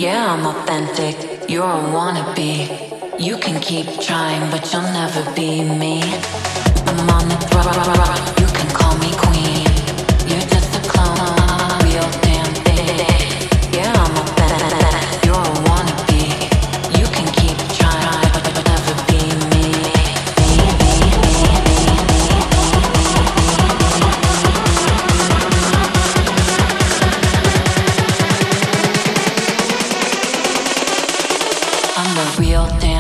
Yeah, I'm authentic. You're a wannabe. You can keep trying, but you'll never be me. I'm on the rock. You can call me queen. You're just a clone, real damn thing. Yeah, I'm authentic. You're a wannabe. You can keep trying, but you'll never be me. I'm the real thing.